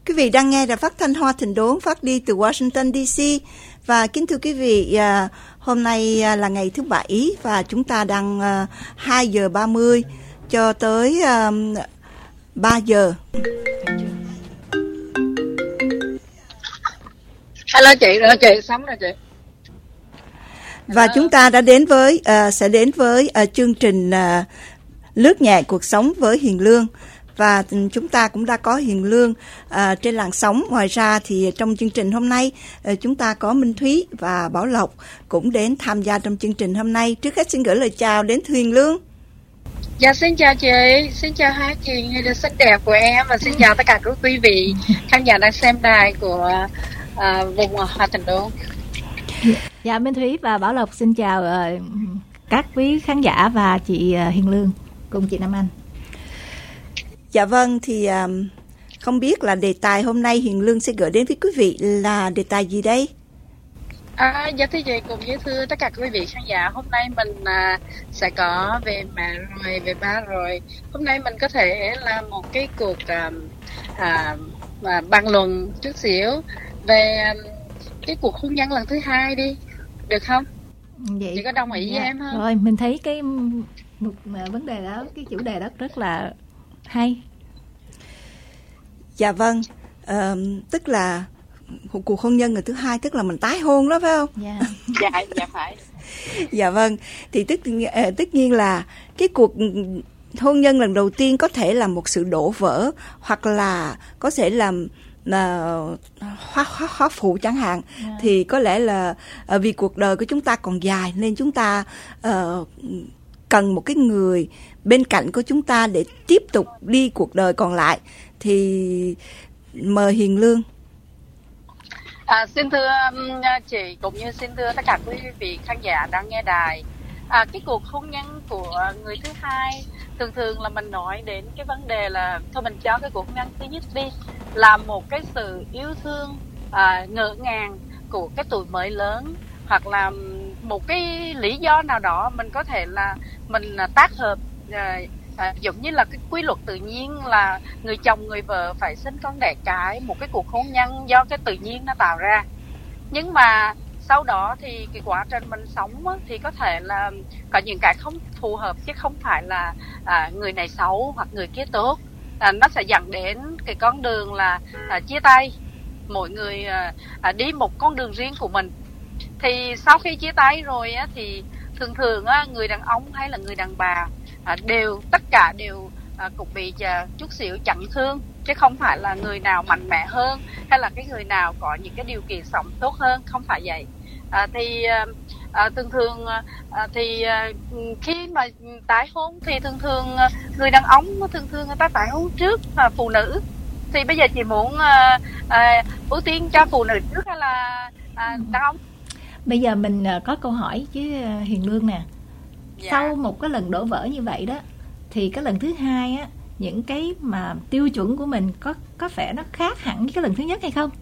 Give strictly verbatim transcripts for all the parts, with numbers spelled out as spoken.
Quý vị đang nghe đài phát thanh Hoa Thịnh Đốn phát đi từ Washington đê xê. Và kính thưa quý vị, hôm nay là ngày thứ Bảy và chúng ta đang hai giờ ba mươi cho tới ba giờ. Hello chị, rồi chị, sống rồi chị. Và chúng ta đã đến với, uh, sẽ đến với uh, chương trình uh, Lướt nhẹ cuộc sống với Hiền Lương. Và chúng ta cũng đã có Hiền Lương uh, trên làn sóng. Ngoài ra thì trong chương trình hôm nay uh, chúng ta có Minh Thúy và Bảo Lộc cũng đến tham gia trong chương trình hôm nay. Trước hết xin gửi lời chào đến Hiền Lương. Dạ xin chào chị, xin chào hai chị người được xinh đẹp của em và xin chào tất cả các quý vị khán giả đang xem đài của uh, vùng Hoa Thịnh Đốn. Dạ Minh Thúy và Bảo Lộc xin chào uh, các quý khán giả và chị uh, Hiền Lương cùng chị Nam Anh. Dạ vâng, thì um, không biết là đề tài hôm nay Hiền Lương sẽ gửi đến với quý vị là đề tài gì đây? À, dạ thưa chị cùng với thưa tất cả quý vị khán giả, hôm nay mình à, sẽ có về mẹ rồi, về ba rồi. Hôm nay mình có thể là một cái cuộc à, à, à, bàn luận chút xíu về à, cái cuộc hôn nhân lần thứ hai đi, được không? Vậy chị có đồng ý dạ. với em không? Rồi mình thấy cái một vấn đề đó, cái chủ đề đó rất là hay. Dạ vâng, uh, tức là cuộc hôn nhân lần thứ hai, tức là mình tái hôn đó phải không? Dạ, dạ, dạ phải. Dạ vâng, thì tất, uh, tất nhiên là cái cuộc hôn nhân lần đầu tiên có thể là một sự đổ vỡ, hoặc là có thể làm là hóa, hóa, hóa phụ chẳng hạn. Yeah. Thì có lẽ là uh, vì cuộc đời của chúng ta còn dài nên chúng ta uh, cần một cái người bên cạnh của chúng ta để tiếp tục đi cuộc đời còn lại. Thì mời Hiền Lương. À, xin thưa chị cũng như xin thưa tất cả quý vị khán giả đang nghe đài. À, cái cuộc hôn nhân của người thứ hai thường thường là mình nói đến cái vấn đề là thôi mình cho cái cuộc hôn nhân thứ nhất đi, là một cái sự yêu thương à, ngỡ ngàng của cái tuổi mới lớn, hoặc là một cái lý do nào đó mình có thể là mình tác hợp à, à, giống như là cái quy luật tự nhiên là người chồng người vợ phải sinh con đẻ cái, một cái cuộc hôn nhân do cái tự nhiên nó tạo ra. Nhưng mà sau đó thì cái quá trình mình sống á, thì có thể là có những cái không phù hợp, chứ không phải là à, người này xấu hoặc người kia tốt. À, nó sẽ dẫn đến cái con đường là à, chia tay, mỗi người à, à, đi một con đường riêng của mình. Thì sau khi chia tay rồi á, thì thường thường á, người đàn ông hay là người đàn bà à, đều tất cả đều à, cũng bị à, chút xíu chấn thương, chứ không phải là người nào mạnh mẽ hơn hay là cái người nào có những cái điều kiện sống tốt hơn, không phải vậy. À, thì à, thường thường à, thì à, khi mà tái hôn thì thường thường người đàn ông thường thường người ta tái hôn trước à, phụ nữ. Thì bây giờ chị muốn à, à, ưu tiên cho phụ nữ trước hay là à, đàn ông? Bây giờ mình có câu hỏi chứ Hiền Lương nè. Dạ. Sau một cái lần đổ vỡ như vậy đó, thì cái lần thứ hai á, những cái mà tiêu chuẩn của mình có có vẻ nó khác hẳn với cái lần thứ nhất hay không?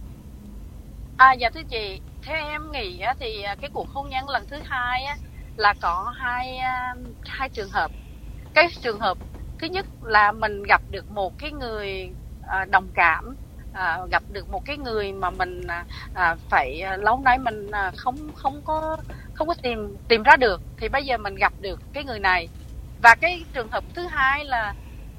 À dạ thưa chị, theo em nghĩ á, thì cái cuộc hôn nhân lần thứ hai á, là có hai hai trường hợp. Cái trường hợp thứ nhất là mình gặp được một cái người à, đồng cảm, à, gặp được một cái người mà mình à, phải lâu nay mình à, không không có không có tìm tìm ra được, thì bây giờ mình gặp được cái người này. Và cái trường hợp thứ hai là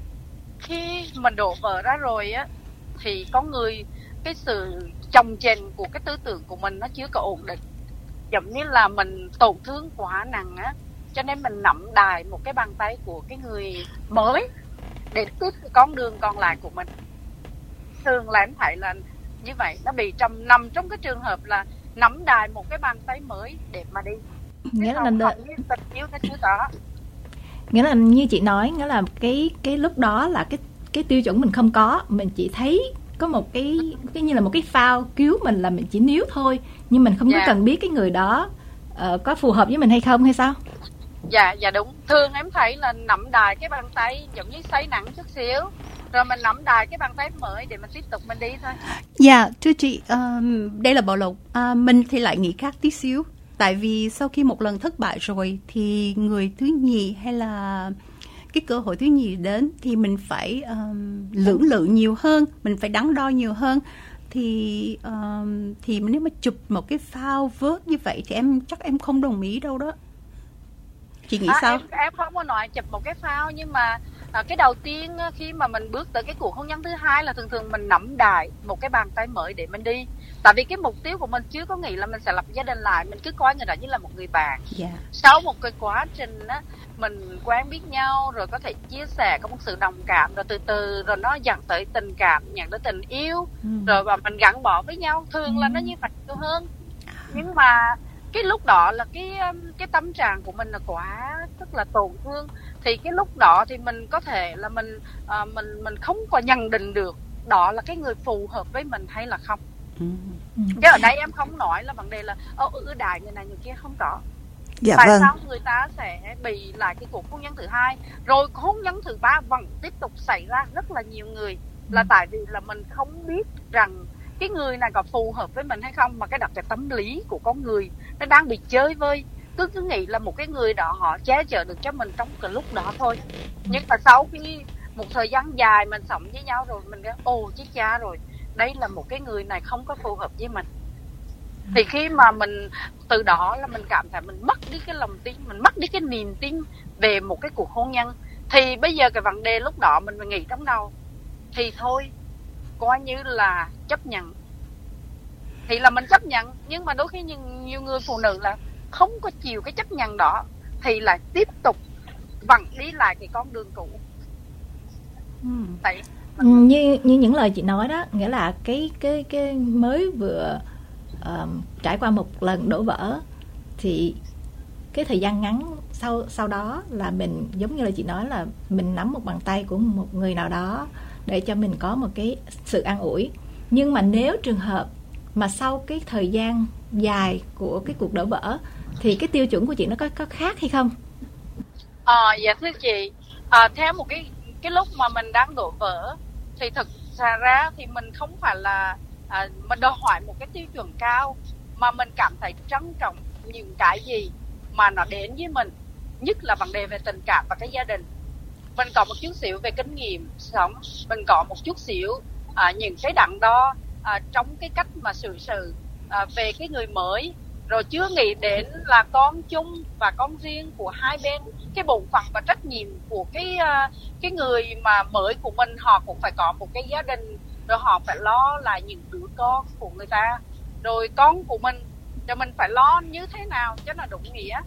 khi mình đổ vỡ ra rồi á, thì có người cái sự chồng chềnh của cái tư tưởng của mình nó chưa có ổn định, giống như là mình tổn thương quá nặng á, cho nên mình nắm đài một cái bàn tay của cái người mới để tiếp con đường còn lại của mình. Thường là em thấy là như vậy, nó bị trầm nằm trong cái trường hợp là nắm đài một cái bàn tay mới để mà đi. Nghĩa là không, đợi... không như tình yêu cái thứ đó. Nghĩa là như chị nói, nghĩa là cái cái lúc đó là cái cái tiêu chuẩn mình không có, mình chỉ thấy có một cái cái như là một cái phao cứu mình là mình chỉ níu thôi, nhưng mình không yeah. có cần biết cái người đó uh, có phù hợp với mình hay không hay sao? Dạ dạ đúng. Thường em thấy là nắm đài cái bàn tay giống như say nắng chút xíu, rồi mình nắm đài cái bàn tay mới để mình tiếp tục mình đi thôi. Dạ thưa chị, uh, đây là Bảo Lộc. Uh, mình thì lại nghĩ khác tí xíu. Tại vì sau khi một lần thất bại rồi thì người thứ nhì hay là cái cơ hội thứ nhì đến thì mình phải um, lưỡng lự nhiều hơn, mình phải đắn đo nhiều hơn. Thì um, thì nếu mà chụp một cái phao vớt như vậy thì em chắc em không đồng ý đâu đó. Chị nghĩ à, sao? Em, em không có nói chụp một cái phao, nhưng mà à, cái đầu tiên khi mà mình bước tới cái cuộc hôn nhân thứ hai là thường thường mình nắm đài một cái bàn tay mới để mình đi. Tại vì cái mục tiêu của mình chưa có nghĩ là mình sẽ lập gia đình lại, mình cứ coi người đó như là một người bạn. Yeah. Sau một cái quá trình á, mình quen biết nhau rồi có thể chia sẻ, có một sự đồng cảm, rồi từ từ rồi nó dẫn tới tình cảm, nhận tới tình yêu, ừ. rồi và mình gắn bó với nhau. Thường ừ. là nó như vậy nhiều hơn. Nhưng mà cái lúc đó là cái cái tâm trạng của mình là quá rất là tổn thương, thì cái lúc đó thì mình có thể là mình uh, mình mình không có nhận định được đó là cái người phù hợp với mình hay là không. Ừ. Chứ ở đây em không nói là vấn đề là ơ ưu đãi người này người kia, không có. Dạ tại vâng. sao người ta sẽ bị lại cái cuộc hôn nhân thứ hai, rồi hôn nhân thứ ba vẫn tiếp tục xảy ra rất là nhiều người, là ừ. tại vì là mình không biết rằng cái người này có phù hợp với mình hay không, mà cái đặc cái tâm lý của con người nó đang bị chơi vơi, cứ cứ nghĩ là một cái người đó họ che chở được cho mình trong cái lúc đó thôi. Nhưng mà sau khi một thời gian dài mình sống với nhau rồi mình nói ồ chết cha rồi, đây là một cái người này không có phù hợp với mình. Thì khi mà mình từ đó là mình cảm thấy mình mất đi cái lòng tin, mình mất đi cái niềm tin về một cái cuộc hôn nhân. Thì bây giờ cái vấn đề lúc đó mình phải nghĩ trong đầu, thì thôi coi như là chấp nhận, thì là mình chấp nhận. Nhưng mà đôi khi nhiều, nhiều người phụ nữ là không có chịu cái chấp nhận đó, thì lại tiếp tục vẫn đi lại cái con đường cũ. ừ. Tại như như những lời chị nói đó, nghĩa là cái cái cái mới vừa uh, trải qua một lần đổ vỡ, thì cái thời gian ngắn sau sau đó là mình giống như là chị nói là mình nắm một bàn tay của một người nào đó để cho mình có một cái sự an ủi. Nhưng mà nếu trường hợp mà sau cái thời gian dài của cái cuộc đổ vỡ thì cái tiêu chuẩn của chị nó có có khác hay không? À, dạ thưa chị, à, theo một cái cái lúc mà mình đang đổ vỡ thì thực ra thì mình không phải là à, mình đòi hỏi một cái tiêu chuẩn cao, mà mình cảm thấy trân trọng những cái gì mà nó đến với mình, nhất là vấn đề về tình cảm và cái gia đình. Mình có một chút xíu về kinh nghiệm sống, mình có một chút xíu à, những cái đắn đo à, trong cái cách mà xử sự à, về cái người mới, rồi chưa nghĩ đến là con chung và con riêng của hai bên, cái bổn phận và trách nhiệm của cái cái người mà mới của mình. Họ cũng phải có một cái gia đình, rồi họ phải lo là những đứa con của người ta, rồi con của mình, rồi mình phải lo như thế nào cho nó đúng nghĩa.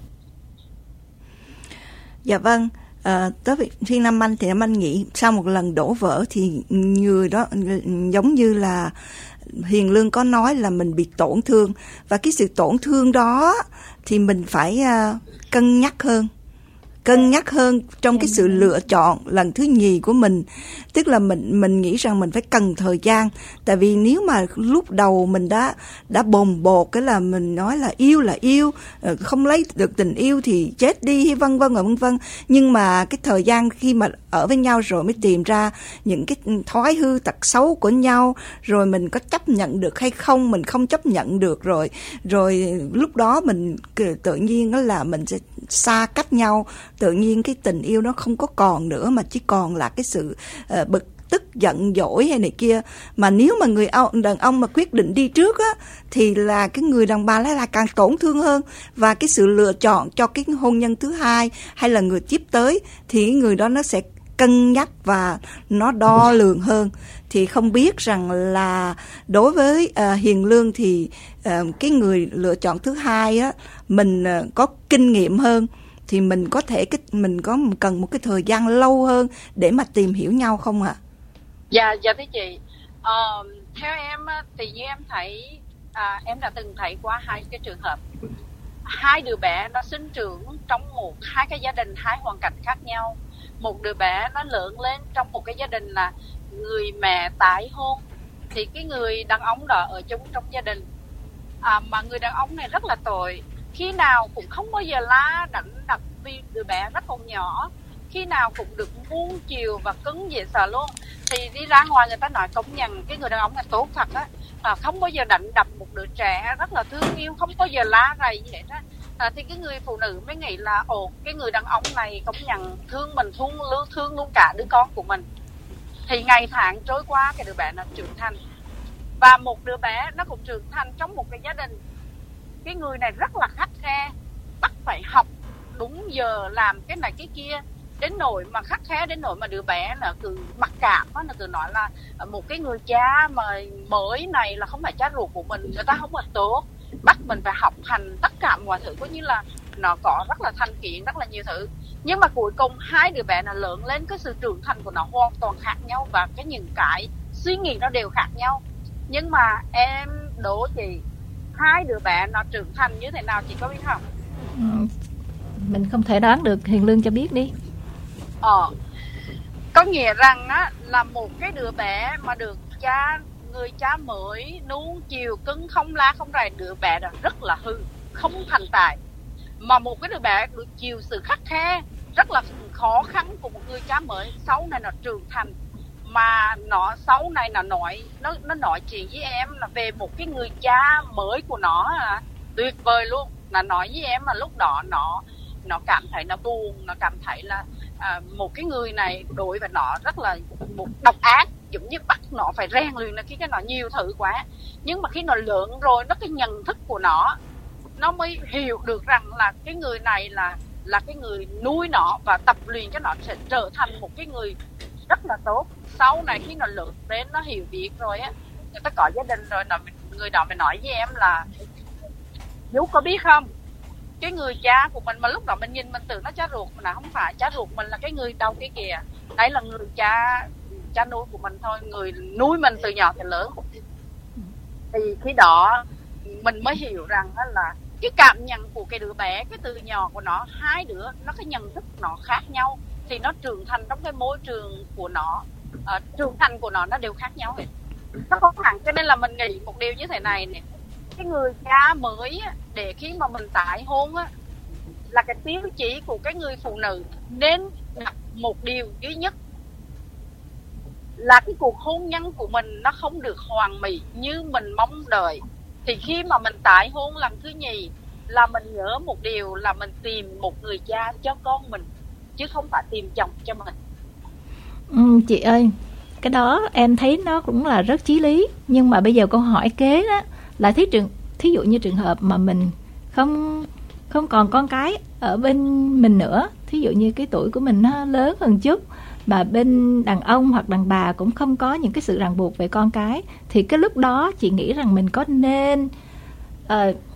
Dạ vâng. À, tới Thiên Nam Anh thì Nam Anh nghĩ sau một lần đổ vỡ thì người đó giống như là Hiền Lương có nói là mình bị tổn thương, và cái sự tổn thương đó thì mình phải uh, cân nhắc hơn cân nhắc hơn trong cái sự lựa chọn lần thứ nhì của mình. Tức là mình mình nghĩ rằng mình phải cần thời gian, tại vì nếu mà lúc đầu mình đã đã bồng bột cái là mình nói là yêu là yêu, không lấy được tình yêu thì chết đi, vân vân và vân vân. Nhưng mà cái thời gian khi mà ở với nhau rồi mới tìm ra những cái thói hư tật xấu của nhau, rồi mình có chấp nhận được hay không, mình không chấp nhận được, rồi rồi lúc đó mình tự nhiên đó là mình sẽ xa cách nhau. Tự nhiên cái tình yêu nó không có còn nữa, mà chỉ còn là cái sự uh, bực tức, giận dỗi hay này kia. Mà nếu mà người ông, đàn ông mà quyết định đi trước á, thì là cái người đàn bà lại là càng tổn thương hơn. Và cái sự lựa chọn cho cái hôn nhân thứ hai hay là người tiếp tới thì người đó nó sẽ cân nhắc và nó đo lường hơn. Thì không biết rằng là đối với uh, Hiền Lương thì uh, cái người lựa chọn thứ hai á, mình uh, có kinh nghiệm hơn, thì mình có thể cái mình có cần một cái thời gian lâu hơn để mà tìm hiểu nhau không ạ? À? Dạ, dạ thưa chị. Ờ, theo em thì như em thấy, à, em đã từng thấy qua hai cái trường hợp, hai đứa bé nó sinh trưởng trong một hai cái gia đình, hai hoàn cảnh khác nhau. Một đứa bé nó lớn lên trong một cái gia đình là người mẹ tái hôn, thì cái người đàn ông đó ở chung trong gia đình, à, mà người đàn ông này rất là tội, khi nào cũng không bao giờ la đánh đập vì đứa bé rất còn nhỏ, khi nào cũng được nuông chiều và cứng dễ sợ luôn. Thì đi ra ngoài người ta nói công nhận cái người đàn ông này tốt thật á, à, không bao giờ đánh đập một đứa trẻ, rất là thương yêu, không bao giờ la rầy gì hết á. à, thì cái người phụ nữ mới nghĩ là ồ, cái người đàn ông này công nhận thương mình, thương, thương luôn cả đứa con của mình. Thì ngày tháng trôi qua, cái đứa bé nó trưởng thành, và một đứa bé nó cũng trưởng thành trong một cái gia đình. Cái người này rất là khắt khe, bắt phải học đúng giờ, làm cái này cái kia, đến nỗi mà khắt khe đến nỗi mà đứa bé là cứ mặc cảm á, nó cứ nói là một cái người cha mà mới này là không phải cha ruột của mình, người ta không có tốt, bắt mình phải học hành tất cả mọi thứ, coi như là nó có rất là thành kiến, rất là nhiều thứ. Nhưng mà cuối cùng hai đứa bé nó lớn lên, cái sự trưởng thành của nó hoàn toàn khác nhau, và cái những cái suy nghĩ nó đều khác nhau. Nhưng mà em đố chị, hai đứa bé nó trưởng thành như thế nào chị có biết không? Ừ, mình không thể đoán được, Hiền Lương cho biết đi. Ờ, có nghĩa rằng á, là một cái đứa bé mà được cha, người cha mới nuông chiều cưng không la không rầy, đứa bé đó rất là hư, không thành tài. Mà một cái đứa bé được chiều sự khắt khe, rất là khó khăn của một người cha mới, sau này nó trưởng thành, mà nó sau này nó nói nó nó nói chuyện với em là về một cái người cha mới của nó à, tuyệt vời luôn. Nó nói với em mà lúc đó nó nó cảm thấy nó buồn, nó cảm thấy là à, một cái người này đối với nó rất là một độc ác, giống như bắt nó phải rèn luyện là khi cái nó nhiều thứ quá. Nhưng mà khi nó lớn rồi, nó cái nhận thức của nó nó mới hiểu được rằng là cái người này là là cái người nuôi nó và tập luyện cho nó sẽ trở thành một cái người rất là tốt. Sau này khi nó lớn đến, nó hiểu biết rồi á, người ta có gia đình rồi, nó người đó mới nói với em là Dú có biết không, cái người cha của mình mà lúc đó mình nhìn mình tưởng nó cha ruột, mà nó không phải cha ruột mình, là cái người đâu kia kìa, đấy là người cha cha nuôi của mình thôi, người nuôi mình từ nhỏ tới lớn. Thì khi đó mình mới hiểu rằng là cái cảm nhận của cái đứa bé, cái từ nhỏ của nó, hai đứa nó cái nhận thức nó khác nhau, thì nó trưởng thành trong cái môi trường của nó, uh, trưởng thành của nó nó đều khác nhau hết. Nó không hẳn, cho nên là mình nghĩ một điều như thế này nè, cái người cha mới á, để khi mà mình tái hôn á, là cái tiêu chí của cái người phụ nữ nên đặt một điều duy nhất là cái cuộc hôn nhân của mình nó không được hoàn mỹ như mình mong đợi. Thì khi mà mình tái hôn lần thứ nhì là mình nhớ một điều là mình tìm một người cha cho con mình, chứ không phải tìm chồng cho mình. Ừ, chị ơi, cái đó em thấy nó cũng là rất chí lý. Nhưng mà bây giờ câu hỏi kế đó là thí trường thí dụ như trường hợp mà mình không không còn con cái ở bên mình nữa, thí dụ như cái tuổi của mình nó lớn hơn chút, mà bên đàn ông hoặc đàn bà cũng không có những cái sự ràng buộc về con cái, thì cái lúc đó chị nghĩ rằng mình có nên uh,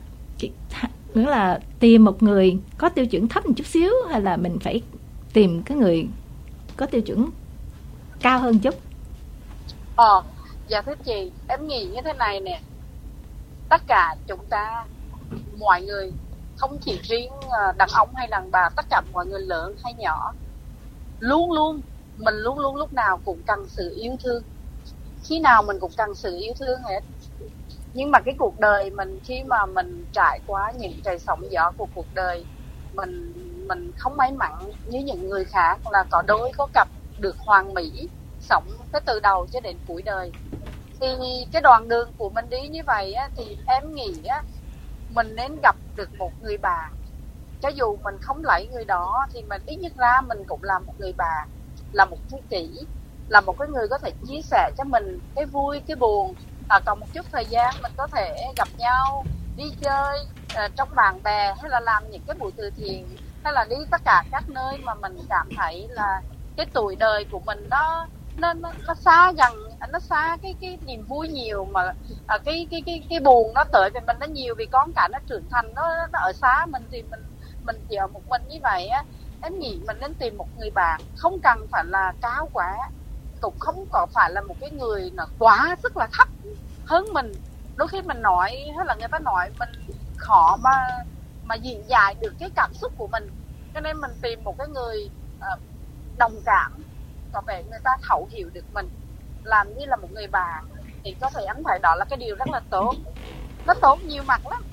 nghĩa là tìm một người có tiêu chuẩn thấp một chút xíu, hay là mình phải tìm cái người có tiêu chuẩn cao hơn chút? Ờ, dạ thưa chị, em nghĩ như thế này nè, tất cả chúng ta, mọi người, không chỉ riêng đàn ông hay đàn bà, tất cả mọi người lớn hay nhỏ, luôn luôn mình luôn luôn lúc nào cũng cần sự yêu thương, khi nào mình cũng cần sự yêu thương hết. Nhưng mà cái cuộc đời mình, khi mà mình trải qua những cái sóng gió của cuộc đời, mình mình không may mắn như những người khác là có đôi có cặp được hoàn mỹ, sống tới từ đầu cho đến cuối đời. Thì cái đoạn đường của mình đi như vậy á, thì em nghĩ á, mình nên gặp được một người bà. Cho dù mình không lấy người đó thì mình ít nhất ra mình cũng là một người bà, là một tri kỷ, là một cái người có thể chia sẻ cho mình cái vui, cái buồn. À, còn một chút thời gian mình có thể gặp nhau, đi chơi uh, trong bạn bè, hay là làm những cái buổi từ thiện, hay là đi tất cả các nơi mà mình cảm thấy là cái tuổi đời của mình nó nó nó, nó xa gần, nó xa cái cái niềm vui nhiều, mà à, cái cái cái cái buồn nó tới về mình nó nhiều, vì con cả nó trưởng thành, nó nó ở xa mình, thì mình mình chỉ ở một mình như vậy á. Em nghĩ mình nên tìm một người bạn, không cần phải là cao quá, cũng không có phải là một cái người là quá rất là thấp hơn mình. Đôi khi mình nói, hay là người ta nói mình khó mà mà diễn giải được cái cảm xúc của mình, cho nên mình tìm một cái người uh, đồng cảm, có vẻ người ta thấu hiểu được mình, làm như là một người bạn, thì có thể em thấy đó là cái điều rất là tốt. Nó tốt nhiều mặt lắm.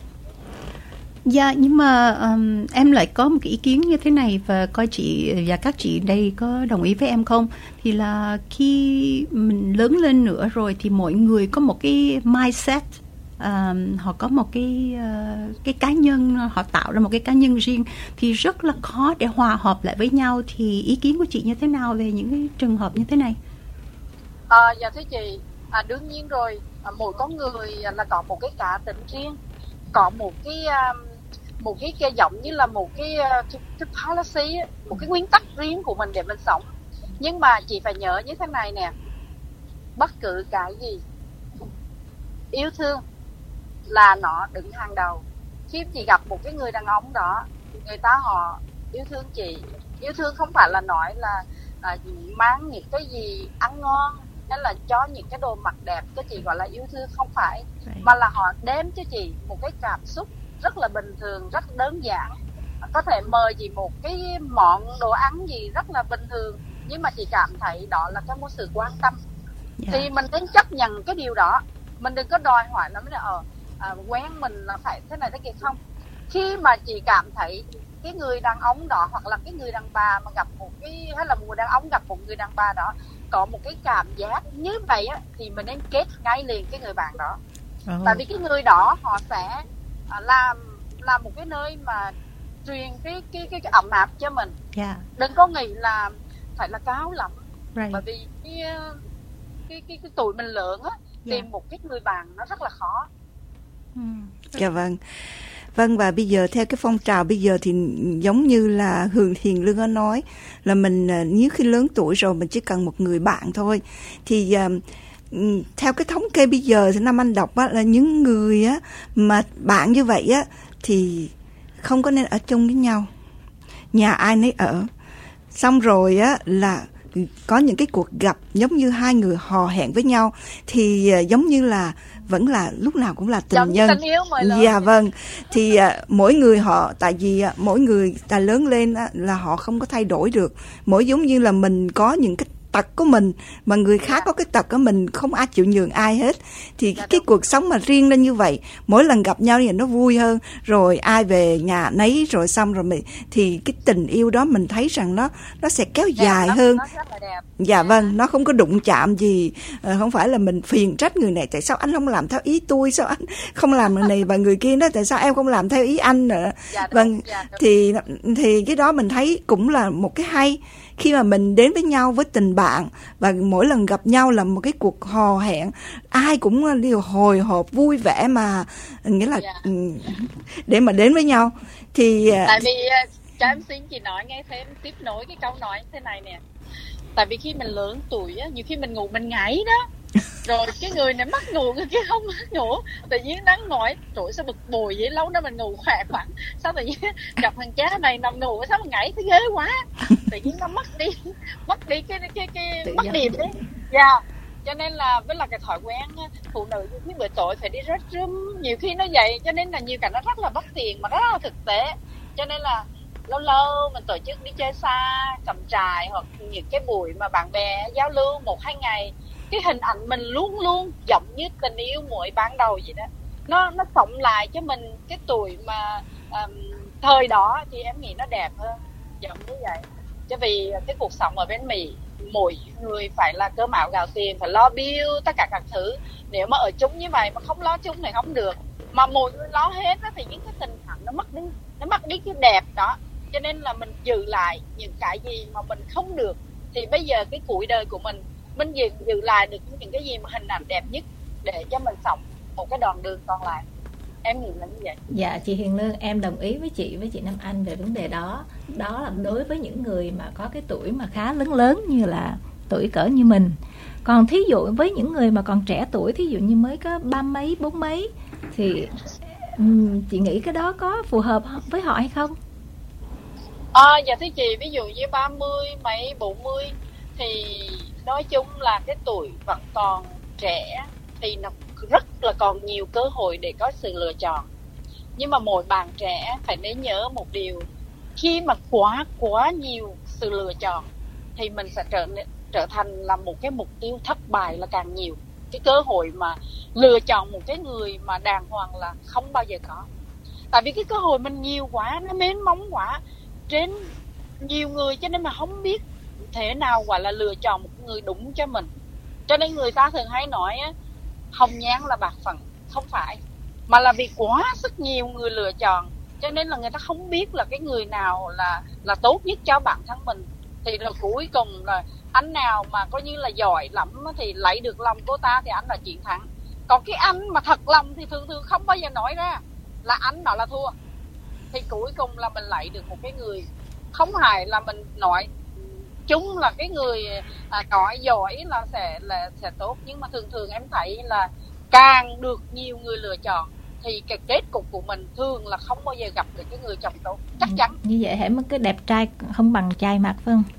Dạ, nhưng mà um, em lại có một cái ý kiến như thế này, và coi chị và các chị đây có đồng ý với em không. Thì là khi mình lớn lên nữa rồi thì mỗi người có một cái mindset uh, họ có một cái uh, cái cá nhân, họ tạo ra một cái cá nhân riêng thì rất là khó để hòa hợp lại với nhau. Thì ý kiến của chị như thế nào về những cái trường hợp như thế này? À, dạ thưa chị, à, đương nhiên rồi, à, mỗi con người là có một cái cá tính riêng, có một cái um, một cái, cái giống như là một cái, cái, cái policy, một cái nguyên tắc riêng của mình để mình sống. Nhưng mà chị phải nhớ như thế này nè, bất cứ cái gì yêu thương là nó đứng hàng đầu. Khi chị gặp một cái người đàn ông đó, người ta họ yêu thương chị, yêu thương không phải là nói là à, mang những cái gì ăn ngon hay là cho những cái đồ mặc đẹp cho chị gọi là yêu thương, không phải, mà là họ đem cho chị một cái cảm xúc rất là bình thường, rất đơn giản. Có thể mời chị một cái món đồ ăn gì rất là bình thường, nhưng mà chị cảm thấy đó là cái một sự quan tâm. Yeah. Thì mình nên chấp nhận cái điều đó. Mình đừng có đòi hỏi là ờ, à, quen mình là phải thế này thế kia, không. Khi mà chị cảm thấy cái người đàn ông đó hoặc là cái người đàn bà mà gặp một cái, hay là một người đàn ông gặp một người đàn bà đó có một cái cảm giác như vậy á, thì mình nên kết ngay liền cái người bạn đó. Oh. Tại vì cái người đó họ sẽ làm làm một cái nơi mà truyền cái cái cái, cái ấm áp cho mình. Yeah. Đừng có nghĩ là phải là cao lắm. Right. Bởi vì cái cái cái, cái tuổi mình lớn á, yeah, tìm một cái người bạn nó rất là khó. Hmm. Dạ vâng. Vâng, và bây giờ theo cái phong trào bây giờ thì giống như là Hường Hiền Lương có nói là mình nếu khi lớn tuổi rồi mình chỉ cần một người bạn thôi. Thì uh, theo cái thống kê bây giờ thì Nam Anh đọc á, là những người á mà bạn như vậy á thì không có nên ở chung với nhau, nhà ai nấy ở. Xong rồi á là có những cái cuộc gặp giống như hai người hò hẹn với nhau thì uh, giống như là vẫn là lúc nào cũng là tình giống nhân. Tình yêu mới lớn. Dạ vâng. Thì uh, mỗi người họ, tại vì uh, mỗi người ta lớn lên uh, là họ không có thay đổi được. Mỗi giống như là mình có những cái tật của mình mà người khác, yeah, có cái tật của mình, không ai chịu nhường ai hết. Thì yeah, cái cuộc sống mà riêng lên như vậy, mỗi lần gặp nhau thì nó vui hơn, rồi ai về nhà nấy, rồi xong rồi mình thì cái tình yêu đó mình thấy rằng nó nó sẽ kéo yeah, dài nó, hơn. Nó rất là đẹp. Dạ yeah. Vâng, nó không có đụng chạm gì, à, không phải là mình phiền trách người này tại sao anh không làm theo ý tôi, sao anh không làm người này và người kia đó tại sao em không làm theo ý anh nữa. Yeah, vâng, yeah, thì thì cái đó mình thấy cũng là một cái hay. Khi mà mình đến với nhau với tình bạn và mỗi lần gặp nhau là một cái cuộc hò hẹn, ai cũng đều hồi hộp vui vẻ mà, nghĩa là yeah, để mà đến với nhau thì tại vì cho em xin chị nói nghe thêm tiếp nối cái câu nói thế này nè. Tại vì khi mình lớn tuổi á, nhiều khi mình ngủ mình ngáy đó, rồi cái người này mắc ngủ, người kia không mắc ngủ, tự nhiên đang nói trời sao bực bội vậy, lâu đó mình ngủ khỏe khoắn, sao tự nhiên gặp thằng cha này nằm ngủ sao mà ngáy thấy ghê quá, tự nhiên nó mất đi mất đi cái cái cái tự mất điểm đấy. Dạ, yeah. Cho nên là với là cái thói quen phụ nữ nhiều khi buổi tối phải đi restroom, nhiều khi nó vậy, cho nên là nhiều cái nó rất là bất tiện mà rất là thực tế. Cho nên là lâu lâu mình tổ chức đi chơi xa, cắm trại hoặc những cái buổi mà bạn bè giao lưu một hai ngày, cái hình ảnh mình luôn luôn giống như tình yêu muội ban đầu vậy đó, nó nó sống lại cho mình cái tuổi mà um, thời đó thì em nghĩ nó đẹp hơn, giống như vậy. Chứ vì cái cuộc sống ở bên Mỹ mỗi người phải là cơm áo gạo tiền, phải lo bill tất cả các thứ. Nếu mà ở chung như vậy mà không lo chung thì không được, mà mỗi người lo hết đó, thì những cái tình cảm nó mất đi, nó mất đi cái đẹp đó. Cho nên là mình giữ lại những cái gì mà mình không được, thì bây giờ cái cuối đời của mình mình giữ, giữ lại được những cái gì mà hình ảnh đẹp nhất để cho mình sống một cái đoạn đường còn lại. Em nghĩ là như vậy. Dạ chị Hiền Lương, em đồng ý với chị với chị Nam Anh về vấn đề đó. Đó là đối với những người mà có cái tuổi mà khá lớn lớn như là tuổi cỡ như mình. Còn thí dụ với những người mà còn trẻ tuổi, thí dụ như mới có ba mấy bốn mấy, thì um, chị nghĩ cái đó có phù hợp với họ hay không? À, dạ thưa chị, ví dụ như ba mươi mấy bốn mươi thì nói chung là cái tuổi vẫn còn trẻ thì nó rất là còn nhiều cơ hội để có sự lựa chọn. Nhưng mà mỗi bạn trẻ phải nên nhớ một điều, khi mà quá quá nhiều sự lựa chọn thì mình sẽ trở trở thành là một cái mục tiêu thất bại là càng nhiều. Cái cơ hội mà lựa chọn một cái người mà đàng hoàng là không bao giờ có. Tại vì cái cơ hội mình nhiều quá, nó mênh mông quá trên nhiều người, cho nên mà không biết thế nào gọi là lựa chọn một người đúng cho mình. Cho nên người ta thường hay nói á, hồng nhan là bạc phận, không phải. mà là vì quá sức nhiều người lựa chọn, cho nên là người ta không biết là cái người nào là là tốt nhất cho bản thân mình. Thì là cuối cùng là anh nào mà coi như là giỏi lắm thì lấy được lòng cô ta thì anh là chiến thắng. Còn cái anh mà thật lòng thì thường thường không bao giờ nói ra là anh đó là thua. Thì cuối cùng là mình lấy được một cái người, không hài là mình nói chung là cái người à, nói giỏi là sẽ là sẽ tốt, nhưng mà thường thường em thấy là càng được nhiều người lựa chọn thì cái kết cục của mình thường là không bao giờ gặp được cái người chồng tốt, chắc chắn. Như vậy hãy mất cái đẹp trai không bằng trai mặt phải không?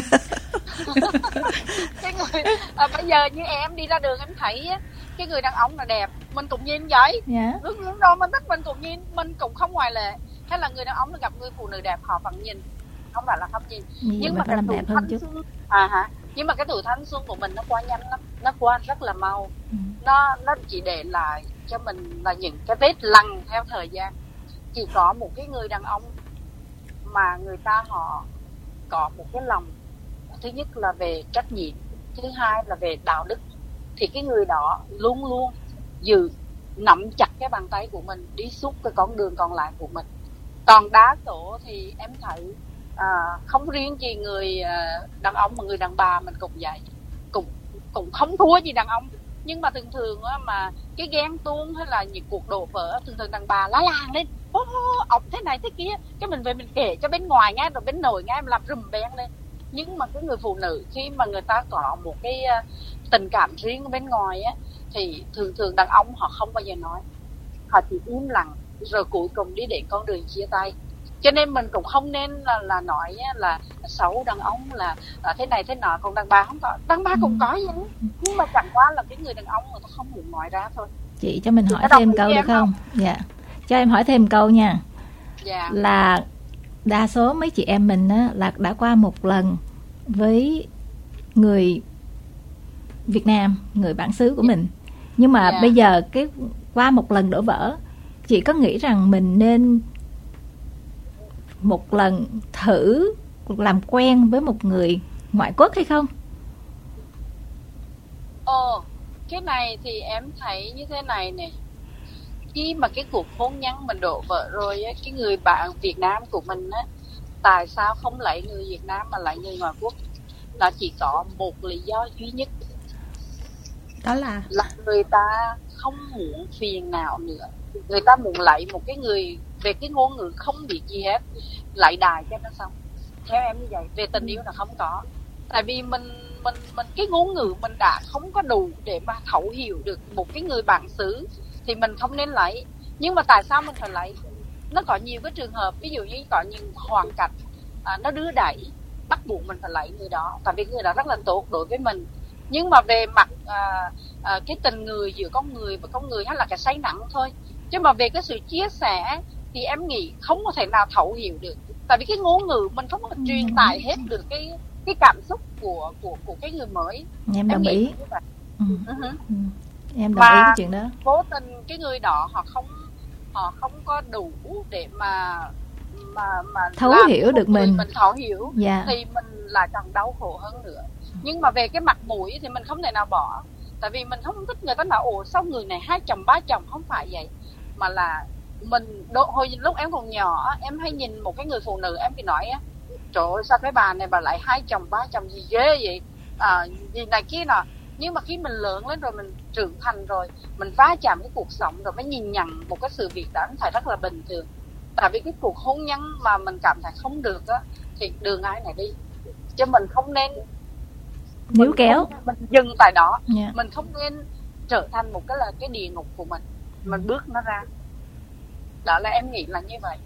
Cái người à, bây giờ như em đi ra đường em thấy cái người đàn ông là đẹp mình cũng nhìn vậy, yeah. Lúc những đâu mình thích mình cũng nhìn, mình cũng không ngoại lệ. Hay là người đàn ông gặp người phụ nữ đẹp họ vẫn nhìn, không phải là không nhìn. Như nhưng mà cái làm đẹp hơn chút. Xuân, à hả? Nhưng mà cái tuổi thanh xuân của mình nó qua nhanh lắm, nó qua rất là mau. Ừ. Nó nó chỉ để lại cho mình là những cái vết lằn theo thời gian. Chỉ có một cái người đàn ông mà người ta họ có một cái lòng, thứ nhất là về trách nhiệm, thứ hai là về đạo đức, thì cái người đó luôn luôn giữ nắm chặt cái bàn tay của mình đi suốt cái con đường còn lại của mình. Còn đa số thì em thấy à, không riêng gì người à, đàn ông mà người đàn bà mình cũng vậy, cũng cũng không thua gì đàn ông, nhưng mà thường thường á, mà cái ghen tuông hay là những cuộc đổ vỡ thường thường đàn bà lá làng lên, ông thế này thế kia, cái mình về mình kể cho bên ngoài nghe, rồi bên nội nghe em làm rùm beng lên. Nhưng mà cái người phụ nữ khi mà người ta có một cái uh, tình cảm riêng bên ngoài á, thì thường thường đàn ông họ không bao giờ nói, họ chỉ im lặng rồi cuối cùng đi đến con đường chia tay. Cho nên mình cũng không nên là, là nói là xấu đàn ông là, là thế này thế nọ, còn đàn bà không có, đàn bà cũng có vậy, nhưng mà chẳng qua là cái người đàn ông người ta không muốn nói ra thôi. Chị cho mình hỏi thêm câu được không? không? Dạ, cho em hỏi thêm câu nha. Dạ. Là đa số mấy chị em mình á, là đã qua một lần với người Việt Nam, người bản xứ của mình, nhưng mà yeah. bây giờ cái qua một lần đổ vỡ, chị có nghĩ rằng mình nên một lần thử làm quen với một người ngoại quốc hay không? Ồ, cái này thì em thấy như thế này nè. Khi mà cái cuộc hôn nhân mình đổ vỡ rồi á, cái người bạn Việt Nam của mình á, tại sao không lấy người Việt Nam mà lấy người ngoại quốc? Nó chỉ có một lý do duy nhất, đó là là người ta không muốn phiền nào nữa. Người ta muốn lấy một cái người về cái ngôn ngữ không biết gì hết, lấy đài cho nó xong. Theo em như vậy, về tình yêu là không có. Tại vì mình mình mình cái ngôn ngữ mình đã không có đủ để mà thấu hiểu được một cái người bản xứ thì mình không nên lấy. Nhưng mà tại sao mình phải lấy? Nó có nhiều cái trường hợp, ví dụ như có những hoàn cảnh à, nó đưa đẩy bắt buộc mình phải lấy người đó, tại vì người đó rất là tốt đối với mình. Nhưng mà về mặt à, à, cái tình người giữa con người và con người hay là cái say nắng thôi, chứ mà về cái sự chia sẻ thì em nghĩ không có thể nào thấu hiểu được, tại vì cái ngôn ngữ mình không có truyền tải hết được cái cái cảm xúc của của của cái người mới. Em đồng em ý. Ừ. Uh-huh. Ừ. Em đồng mà ý cái chuyện đó. Vô tình cái người đó họ không họ không có đủ để mà mà mà thấu hiểu được mình mình thấu hiểu, yeah. thì mình lại càng đau khổ hơn nữa. Nhưng mà về cái mặt mũi thì mình không thể nào bỏ, tại vì mình không thích người ta nói ồ sao người này hai chồng ba chồng, không phải vậy, mà là mình đo, hồi lúc em còn nhỏ em hay nhìn một cái người phụ nữ em thì nói á, trời ơi sao cái bà này bà lại hai chồng ba chồng gì ghê vậy, à, gì này kia nọ. Nhưng mà khi mình lớn lên rồi, mình trưởng thành rồi, mình va chạm cái cuộc sống rồi mới nhìn nhận một cái sự việc đó, em thấy rất là bình thường. Tại vì cái cuộc hôn nhân mà mình cảm thấy không được á, thì đường ai này đi, chứ mình không nên níu kéo, không, mình dừng tại đó, yeah. Mình không nên trở thành một cái là cái địa ngục của mình, mình bước nó ra. Đó là em nghĩ là như vậy.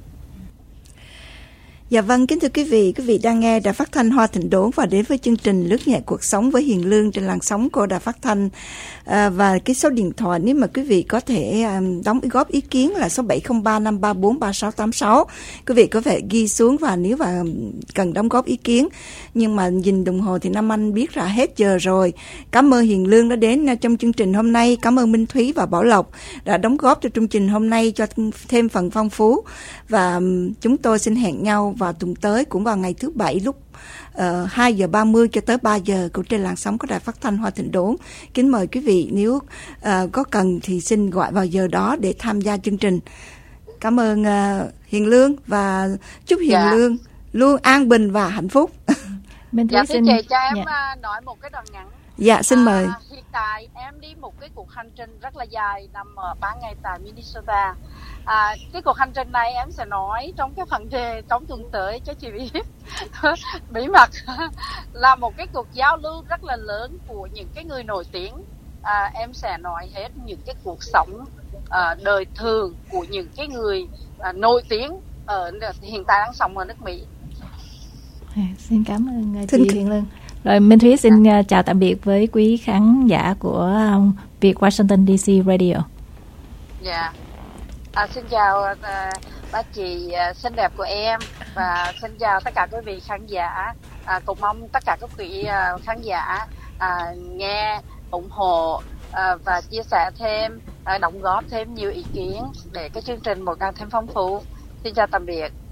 Dạ vâng, kính thưa quý vị, quý vị đang nghe Đài Phát thanh Hoa Thịnh Đốn và đến với chương trình Lướt nhẹ cuộc sống với Hiền Lương trên làn sóng của Đài Phát thanh. À, và cái số điện thoại nếu mà quý vị có thể um, đóng góp ý kiến là số bảy không ba năm ba bốn ba sáu tám sáu. Quý vị có thể ghi xuống và nếu mà cần đóng góp ý kiến. Nhưng mà nhìn đồng hồ thì Nam Anh biết là hết giờ rồi. Cảm ơn Hiền Lương đã đến trong chương trình hôm nay. Cảm ơn Minh Thúy và Bảo Lộc đã đóng góp cho chương trình hôm nay cho thêm phần phong phú. Và um, chúng tôi xin hẹn nhau vào tuần tới, cũng vào ngày thứ Bảy lúc uh, hai giờ ba mươi cho tới ba giờ của trên làn sóng của Đài Phát thanh Hoa Thịnh Đốn. Kính mời quý vị nếu uh, có cần thì xin gọi vào giờ đó để tham gia chương trình. Cảm ơn uh, Hiền Lương và chúc Hiền dạ. Lương luôn an bình và hạnh phúc. Mình dạ, xin chị cho em dạ. nói một cái đoạn ngắn. Dạ, xin mời. À, hiện tại em đi một cái cuộc hành trình rất là dài, nằm ở ba ngày tại Minnesota. À, cái cuộc hành trình này em sẽ nói trong cái phần đề trong tuần tới cho chị biết. Bí mật là một cái cuộc giao lưu rất là lớn của những cái người nổi tiếng. À, em sẽ nói hết những cái cuộc sống à, đời thường của những cái người à, nổi tiếng ở hiện tại đang sống ở nước Mỹ. À, xin cảm ơn chị Xin... Hiền Lương. Rồi Minh Thúy xin uh, chào tạm biệt với quý khán giả của um, Việt Washington đê xê Radio. Dạ. À, xin chào uh, bác chị uh, xinh đẹp của em và xin chào tất cả quý vị khán giả. À, cũng mong tất cả các quý uh, khán giả uh, nghe, ủng hộ uh, và chia sẻ thêm, uh, đóng góp thêm nhiều ý kiến để cái chương trình một ngày thêm phong phú. Xin chào tạm biệt.